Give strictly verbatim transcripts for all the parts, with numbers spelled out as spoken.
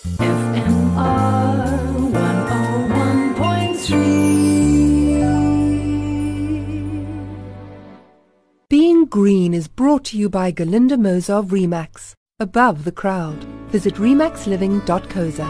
F M R one oh one point three. Being Green is brought to you by Galinda Mozov Remax. Above the crowd. Visit remax living dot co za.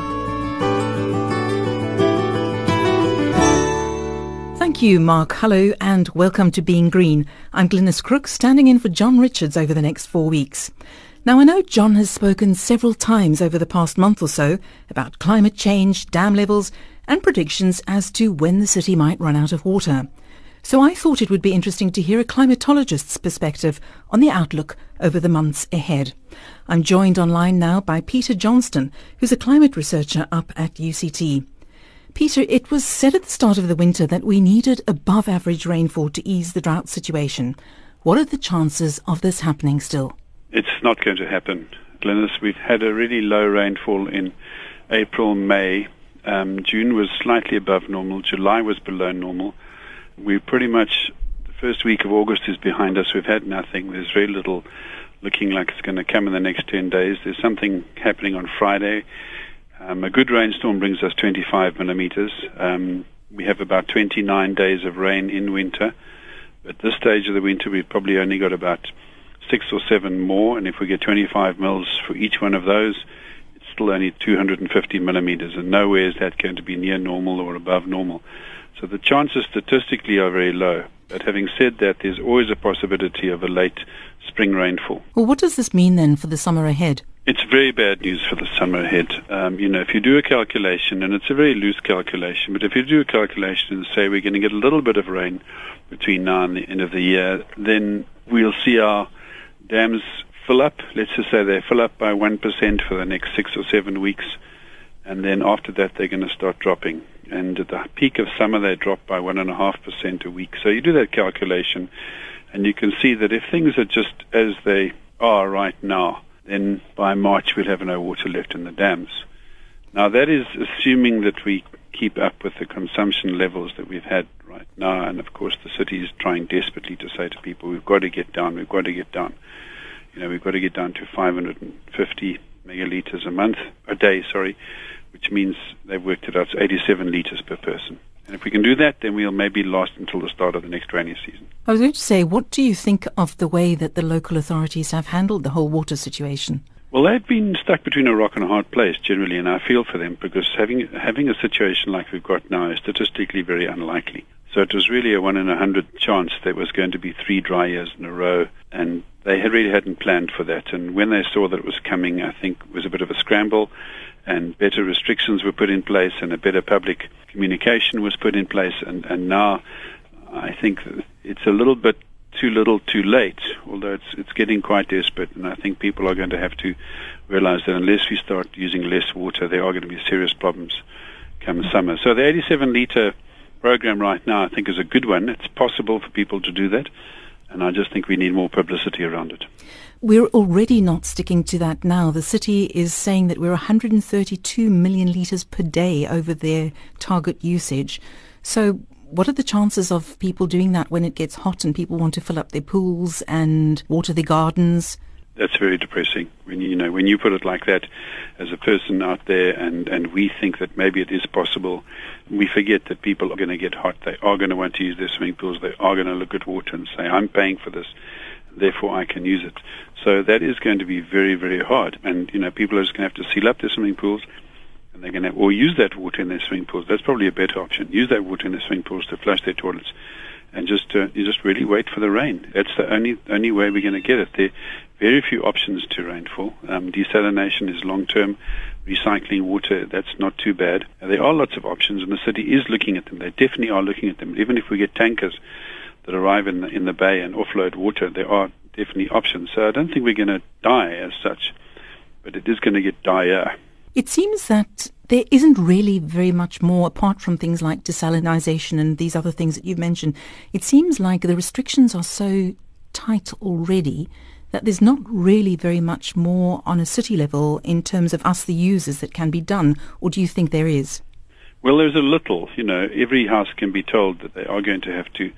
Thank you, Mark. Hello and welcome to Being Green. I'm Glynis Crook, standing in for John Richards over the next four weeks. Now, I know John has spoken several times over the past month or so about climate change, dam levels and predictions as to when the city might run out of water. So I thought it would be interesting to hear a climatologist's perspective on the outlook over the months ahead. I'm joined online now by Peter Johnston, who's a climate researcher up at U C T. Peter, it was said at the start of the winter that we needed above average rainfall to ease the drought situation. What are the chances of this happening still? It's not going to happen, Glynis. We've had a really low rainfall in April, May. Um, June was slightly above normal. July was below normal. We pretty much, the first week of August is behind us. We've had nothing. There's very little looking like it's going to come in the next ten days. There's something happening on Friday. Um, a good rainstorm brings us twenty-five millimeters. Um, we have about twenty-nine days of rain in winter. At this stage of the winter, we've probably only got about six or seven more, and if we get twenty-five mils for each one of those, it's still only two hundred fifty millimeters, and nowhere is that going to be near normal or above normal. So the chances statistically are very low. But having said that, there's always a possibility of a late spring rainfall. Well, what does this mean then for the summer ahead? It's very bad news for the summer ahead. Um, you know, if you do a calculation, and it's a very loose calculation, but if you do a calculation and say we're going to get a little bit of rain between now and the end of the year, then we'll see our dams fill up. Let's just say they fill up by one percent for the next six or seven weeks, and then after that they're going to start dropping. And at the peak of summer they drop by one point five percent a week. So you do that calculation, and you can see that if things are just as they are right now, then by March we'll have no water left in the dams. Now that is assuming that we keep up with the consumption levels that we've had right now, and of course the city is trying desperately to say to people, we've got to get down, we've got to get down. You know, we've got to get down to five hundred fifty megalitres a month, a day, sorry, which means they've worked it out, it's eighty-seven litres per person. And if we can do that, then we'll maybe last until the start of the next rainy season. I was going to say, what do you think of the way that the local authorities have handled the whole water situation? Well, they've been stuck between a rock and a hard place generally, and I feel for them because having having a situation like we've got now is statistically very unlikely. So it was really a one in a hundred chance there was going to be three dry years in a row, and they had really hadn't planned for that. And when they saw that it was coming, I think it was a bit of a scramble, and better restrictions were put in place, and a better public communication was put in place. And, and now I think it's a little bit too little too late, although it's it's getting quite desperate, and I think people are going to have to realize that unless we start using less water, there are going to be serious problems come summer. So the eighty-seven litre program right now I think is a good one. It's possible for people to do that, and I just think we need more publicity around it. We're already not sticking to that now. The city is saying that we're one hundred thirty-two million litres per day over their target usage. So what are the chances of people doing that when it gets hot and people want to fill up their pools and water their gardens? That's very depressing. When you, you know, when you put it like that as a person out there, and, and we think that maybe it is possible, we forget that people are going to get hot. They are going to want to use their swimming pools. They are going to look at water and say, I'm paying for this, therefore I can use it. So that is going to be very, very hard. And, you know, people are just going to have to seal up their swimming pools, and they're going to, or use that water in their swimming pools. That's probably a better option. Use that water in their swimming pools to flush their toilets, and just uh, you just really wait for the rain. That's the only only way we're going to get it. There are very few options to rainfall. Um, desalination is long-term. Recycling water, that's not too bad. And there are lots of options, and the city is looking at them. They definitely are looking at them. Even if we get tankers that arrive in the, in the bay and offload water, there are definitely options. So I don't think we're going to die as such, but it is going to get dire. It seems that there isn't really very much more, apart from things like desalinization and these other things that you've mentioned. It seems like the restrictions are so tight already that there's not really very much more on a city level in terms of us, the users, that can be done. Or do you think there is? Well, there's a little. You know, every house can be told that they are going to have to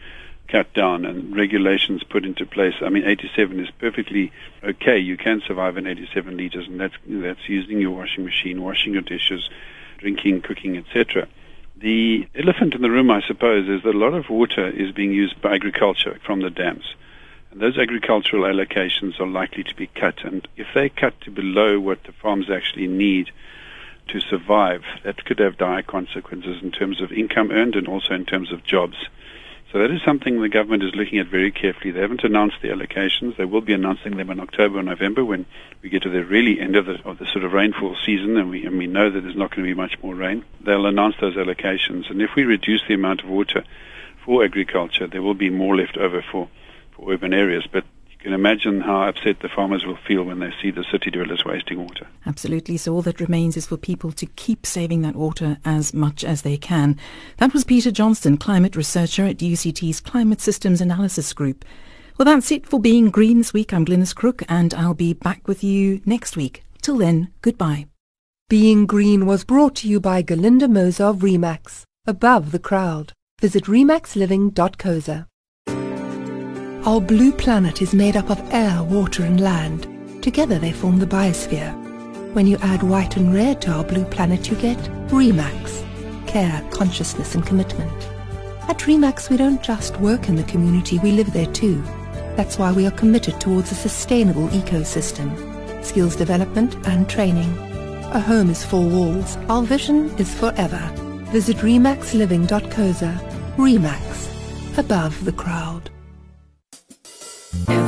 cut down and regulations put into place. I mean, eighty-seven is perfectly okay. You can survive on eighty-seven liters, and that's that's using your washing machine, washing your dishes, drinking, cooking, et cetera. The elephant in the room, I suppose, is that a lot of water is being used by agriculture from the dams. And those agricultural allocations are likely to be cut. And if they cut to below what the farms actually need to survive, that could have dire consequences in terms of income earned and also in terms of jobs. So that is something the government is looking at very carefully. They haven't announced the allocations. They will be announcing them in October or November when we get to the really end of the, of the sort of rainfall season, and we, and we know that there's not going to be much more rain. They'll announce those allocations. And if we reduce the amount of water for agriculture, there will be more left over for, for urban areas. But you can imagine how upset the farmers will feel when they see the city dwellers wasting water. Absolutely. So all that remains is for people to keep saving that water as much as they can. That was Peter Johnston, climate researcher at U C T's Climate Systems Analysis Group. Well, that's it for Being Green this week. I'm Glynis Crook, and I'll be back with you next week. Till then, goodbye. Being Green was brought to you by Galinda Moser of Remax, above the crowd. Visit remax living dot co za. Our blue planet is made up of air, water and land. Together they form the biosphere. When you add white and red to our blue planet, you get Remax. Care, consciousness and commitment. At Remax we don't just work in the community, we live there too. That's why we are committed towards a sustainable ecosystem, skills development and training. A home is four walls, our vision is forever. Visit remax living dot co za. Remax, above the crowd. Every